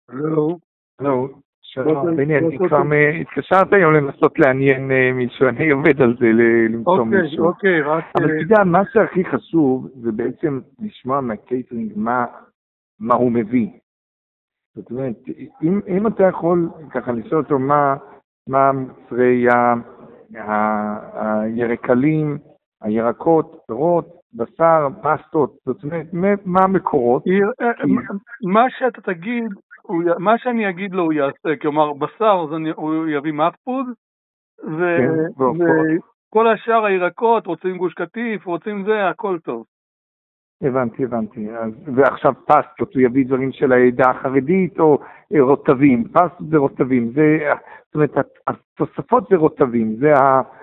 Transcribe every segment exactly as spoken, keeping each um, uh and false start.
לא. לא, שלום, בוקר- בני, אני בוקר כבר טוב. מ- התקשרת היום לנסות לעניין אה, מישהו, אני עובד על זה ל- למצוא אוקיי, מישהו. אוקיי, רק... אבל אה, אתה יודע, מה שהכי חשוב זה בעצם לשמוע מהקייטרינג מה, מה הוא מביא. זאת אומרת, אם, אם אתה יכול ככה לשאול אותו מה, מה מוצרי ה- ה- הירקלים, הירקות, פירות, בשר, פסטות, זאת אומרת, מה- מה המקורות? אה, אה, כי- מה- מה שאתה תגיד, הוא י- מה שאני אגיד לו הוא יעשה, כלומר בשר אז אני- הוא יביא מחפוד, ו- כן, ועופות. וכל השאר הירקות, רוצים גוש קטיף, רוצים זה, הכל טוב. הבנתי, הבנתי. אז, ועכשיו פסטות, הוא יביא דברים של העדה החרדית או אה, רוטבים. פסטות זה רוטבים. זה, זאת אומרת, התוספות זה רוטבים. זה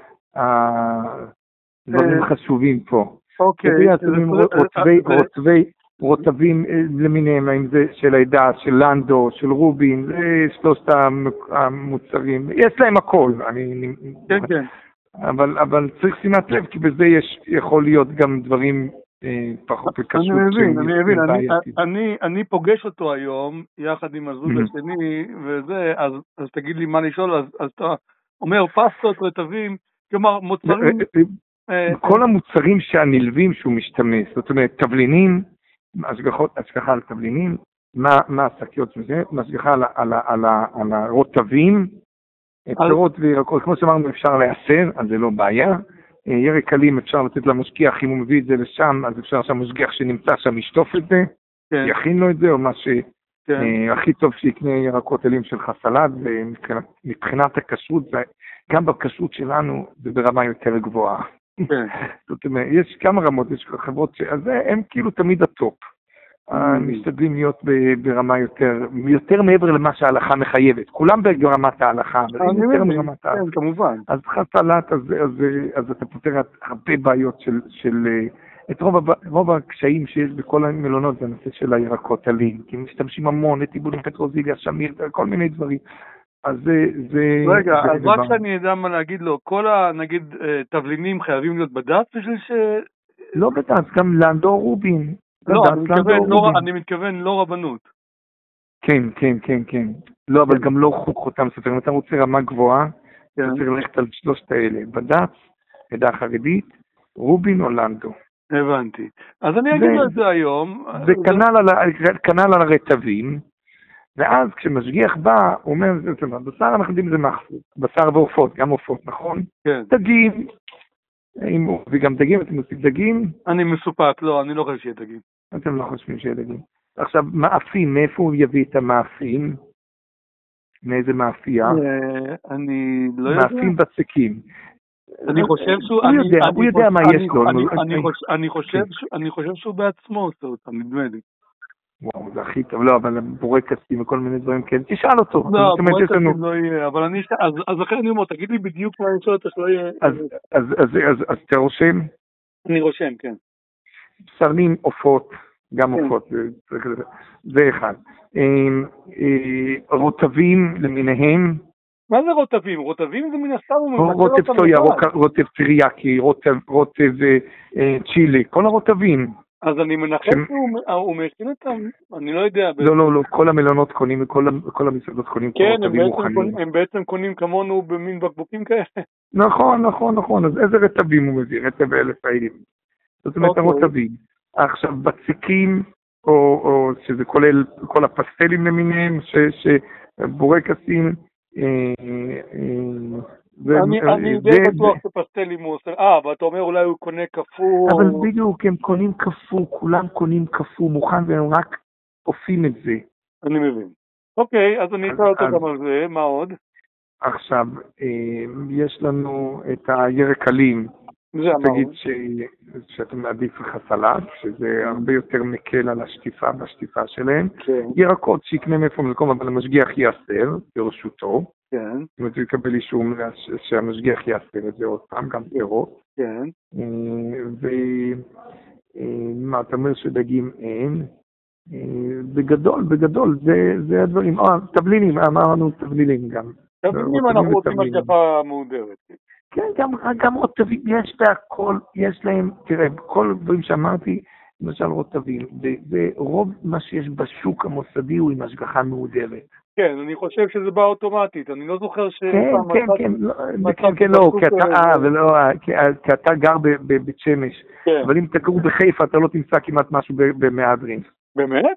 הדברים אה, חשובים פה. אוקיי. תראי, אז- אתם אז- רוטבי, אז- רוטבי, רוטבים אה, למיניהם, האם זה של העדה, של לנדו, של רובין, זה שלושת המ- המוצרים. יש להם הכל. אני, כן, כן. אבל, אבל צריך שימת לב, כי בזה יש, יכול להיות גם דברים אה, פחות אני קשות. מבין, אני מבין, אני- בעייתיים. אני- אני פוגש אותו היום, יחד עם הזוג Mhm. השני, וזה, אז אז תגיד לי מה לשאול, אז אז אתה אומר פסטות, רטבים, כלומר מוצרים... אה, כל המוצרים שהנלווים שהוא משתמש, זאת אומרת, תבלינים, השגחות, השגחה על תבלינים, מה, מה השקיות של זה, השגחה על, ה- על, ה- על, ה- על הרוטבים, פירות וירקות, כמו שאמרנו אפשר לאסר, אז זה לא בעיה, אה, ירק קלים אפשר לתת למשגיח, אם הוא מביא את זה לשם, אז אפשר שהמשגיח שנמצא שם ישטוף את זה, כן, יכין לו את זה, או מה כן. שהכי טוב שיקנה ירקות אלים שלך סלט, ומבחינת הכשרות, זה- גם בכשרות שלנו זה ברמה יותר גבוהה. כן. זאת אומרת, יש כמה רמות, יש חברות ש... אז הם כאילו תמיד הטופ. משתדלים להיות ב- ברמה יותר, יותר מעבר למה שההלכה מחייבת. כולם ברמת ההלכה, אבל אני הם יותר מבין, מרמת ההלכה. כן, כמובן. אז חסלת, אז, אז, אז אתה פותר הרבה בעיות של, של את רוב, הב- רוב הקשיים שיש בכל המלונות זה הנושא של הירקות עלים, כי הם משתמשים המון, לטיבולים, פטרוזיליה, שמיר, כל מיני דברים. אז זה... זה רגע, זה אז דבר. רק שאני אדע מה להגיד לו, כל ה... נגיד אה, תבלינים חייבים להיות בדף בשביל ש... לא בדעת, גם לנדו רובין. לא, בד"ץ, אני לנדו מתכוון לא- רובין. אני מתכוון לא רבנות. כן, כן, כן, כן. לא, אבל גם לא חוק חותם סופר. אם אתה רוצה רמה גבוהה, כן. אתה צריך ללכת על שלושת האלה. בד"ץ, עדה החרדית, רובין או לנדו. הבנתי. אז אני אגיד ו- לו את זה היום. וכנ"ל על ה- כנ"ל על הרטבים, ואז כשמשגיח בא, הוא אומר, זאת אומרת, בשר אנחנו יודעים זה מחפוד, בשר ועופות, גם עופות, נכון? כן. דגים, אם הוא- וגם דגים, אתם עושים דגים? אני מסופק, לא, אני לא חושב שיהיה תגיד. אתם לא חושבים שיהיה דגים. עכשיו, מאפים, מאיפה הוא יביא את המאפים? מאיזה מאפייה? אה, אני לא יודע. מאפים בצקים. אני חושב שהוא... הוא אני- יודע, אני הוא יודע חושב- מה אני- יש לו. אני- אני- אני חושב- אני חושב שהוא- אני חושב שהוא בעצמו עושה אותם, נדמה לי. וואו, זה הכי טוב. לא, אבל בורקסים וכל מיני דברים כן. תשאל אותו. לא, זאת אומרת, יש לנו- בורקסים לא יהיה, אבל אני... אז אז אחרי אני אומר, תגיד לי בדיוק מה אני שואל אותך, שלא יהיה... אז- אז- אז- אז- אז אתה רושם? אני רושם, כן. בשרים, עופות, גם כן. עופות, זה- צריך לזה. זה אחד. אה, אה, רוטבים למיניהם, מה זה רוטבים? רוטבים זה מן הסתם, הוא מבטל רוטב אותם סויה, לבד. רוק- רוטב טריאקי, רוטב רוטב, אה, אה, צ'ילי, כל הרוטבים. אז אני מנחש שם- שהוא מכין אותם, אני לא יודע. לא, לא, לא, כל המלונות קונים, וכל ה- כל המסעדות קונים כן, הם רוטבים בעצם מוכנים. קונים- הם בעצם קונים כמונו במין בקבוקים כאלה. נכון, נכון, נכון. אז איזה רטבים הוא מביא? רטב אלף פעילים. זאת אומרת, אוקיי. הרטבים. עכשיו, בציקים, או, או שזה כולל כל הפסטלים למיניהם, ש- שבורקסים, אה, אה, זה- אני אה, אני די זה- בטוח שפסטלים הוא עושה. אה, ואתה אומר אולי הוא קונה קפוא. אבל בדיוק, הם קונים קפוא, כולם קונים קפוא, מוכן, והם רק עושים את זה. אני מבין. אוקיי, אז אני אז- אשאל אותו אז- גם על זה, מה עוד? עכשיו, אה, יש לנו את הירקלים, זה אמרנו. תגיד ש... שאתה מעדיף לך סלט, שזה הרבה יותר מקל על השטיפה והשטיפה שלהם. כן, ירקות שיקנה מאיפה מקום, אבל המשגיח יאסר ברשותו. כן, זאת אומרת, הוא יקבל אישור ש- שהמשגיח יאסר את זה עוד פעם, גם פירות. כן. ומה, אתה אומר שדגים אין? אה, בגדול, בגדול, זה, זה הדברים. אה, תבלינים, אמרנו תבלינים גם. תבלינים אנחנו רוצים ותבלינים. השגחה מהודרת. כן, גם, גם רוטבים, יש בהכל, יש להם, תראה, כל הדברים שאמרתי, למשל רוטבים, ורוב מה שיש בשוק המוסדי הוא עם השגחה מהודרת. כן, אני חושב שזה בא אוטומטית, אני לא זוכר ש... כן, כן, כן, כן, כן, לא, כי אתה גר בבית שמש, אבל אם תקרו בחיפה אתה לא תמצא כמעט משהו במהדרין. באמת?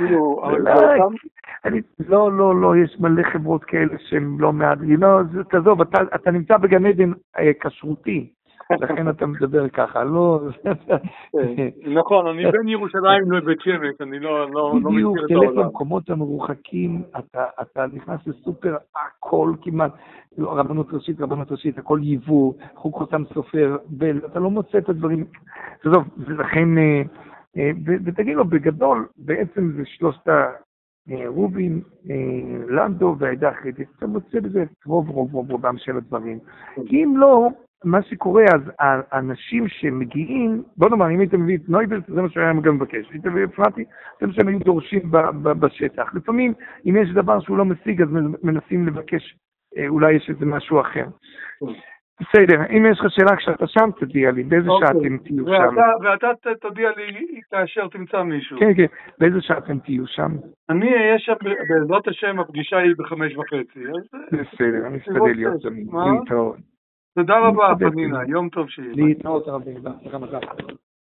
לא, לא, לא, יש מלא חברות כאלה שהן לא מהדרין, לא, תעזוב, אתה נמצא בגן עדן כשרותי. לכן אתה מדבר ככה, לא... נכון, אני בין ירושלים לבית שמש, אני לא מכיר את העולם. תלך למקומות המרוחקים, אתה נכנס לסופר, הכל כמעט, רבנות ראשית, רבנות ראשית, הכל ייבוא, חוק חותם סופר, אתה לא מוצא את הדברים, תעזוב, ולכן, ותגיד לו, בגדול, בעצם זה שלושת רובין, לנדו והעדה החרדית, אתה מוצא בזה רוב רוב רוב רובם של הדברים. כי אם לא, מה שקורה, אז האנשים שמגיעים, בוא נאמר, אם היית מביא את נויבל, זה מה שהיה גם מבקש, היית מביא את פרטי, זה מה שהם היו דורשים בשטח. לפעמים, אם יש דבר שהוא לא משיג, אז מנסים לבקש, אולי יש איזה משהו אחר. בסדר, אם יש לך שאלה כשאתה שם, תודיע לי, באיזה שעה אתם תהיו שם? ואתה תודיע לי כאשר תמצא מישהו. כן, כן, באיזה שעה אתם תהיו שם? אני אהיה שם, בעזרת השם, הפגישה היא בחמש וחצי. בסדר, אני אשתדל להיות שם. להתראות. תודה רבה, פנינה, יום טוב שיהיה. להתראות רבים, בהצלחה מזל.